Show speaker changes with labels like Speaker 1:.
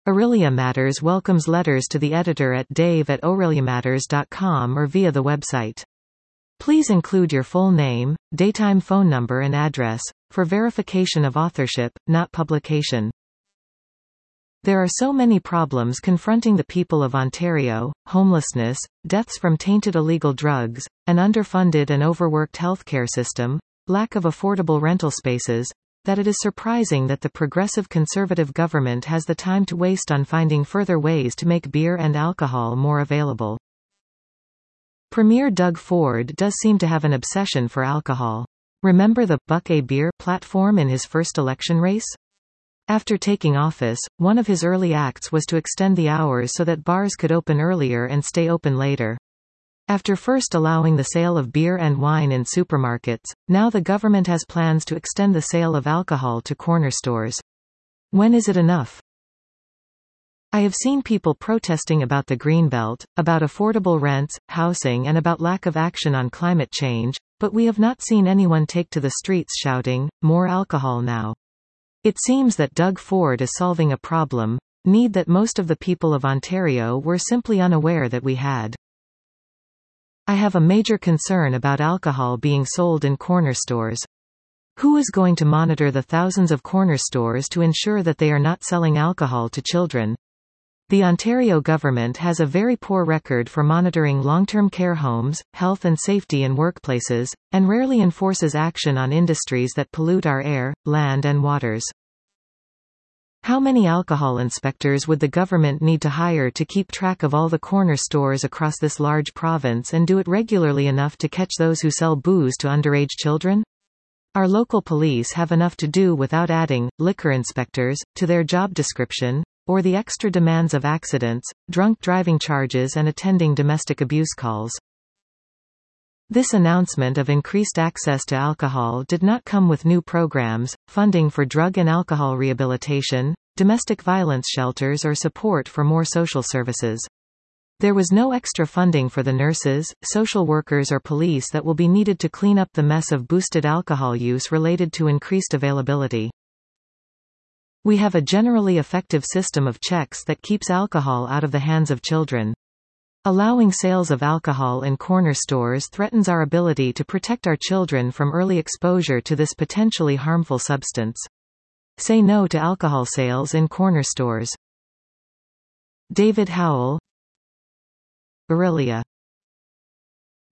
Speaker 1: Aurelia Matters welcomes letters to the editor at dave@aureliamatters.com or via the website. Please include your full name, daytime phone number and address, for verification of authorship, not publication. There are so many problems confronting the people of Ontario: homelessness, deaths from tainted illegal drugs, an underfunded and overworked healthcare system, lack of affordable rental spaces, that it is surprising that the progressive Conservative government has the time to waste on finding further ways to make beer and alcohol more available. Premier Doug Ford does seem to have an obsession for alcohol. Remember the "Buck a Beer" platform in his first election race? After taking office, one of his early acts was to extend the hours so that bars could open earlier and stay open later. After first allowing the sale of beer and wine in supermarkets, now the government has plans to extend the sale of alcohol to corner stores. When is it enough? I have seen people protesting about the Greenbelt, about affordable rents, housing and about lack of action on climate change, but we have not seen anyone take to the streets shouting, "More alcohol now." It seems that Doug Ford is solving a need that most of the people of Ontario were simply unaware that we had. I have a major concern about alcohol being sold in corner stores. Who is going to monitor the thousands of corner stores to ensure that they are not selling alcohol to children? The Ontario government has a very poor record for monitoring long-term care homes, health and safety in workplaces, and rarely enforces action on industries that pollute our air, land and waters. How many alcohol inspectors would the government need to hire to keep track of all the corner stores across this large province and do it regularly enough to catch those who sell booze to underage children? Our local police have enough to do without adding liquor inspectors to their job description, or the extra demands of accidents, drunk driving charges and attending domestic abuse calls. This announcement of increased access to alcohol did not come with new programs, funding for drug and alcohol rehabilitation, domestic violence shelters or support for more social services. There was no extra funding for the nurses, social workers or police that will be needed to clean up the mess of boosted alcohol use related to increased availability. We have a generally effective system of checks that keeps alcohol out of the hands of children. Allowing sales of alcohol in corner stores threatens our ability to protect our children from early exposure to this potentially harmful substance. Say no to alcohol sales in corner stores. David Howell, Aurelia.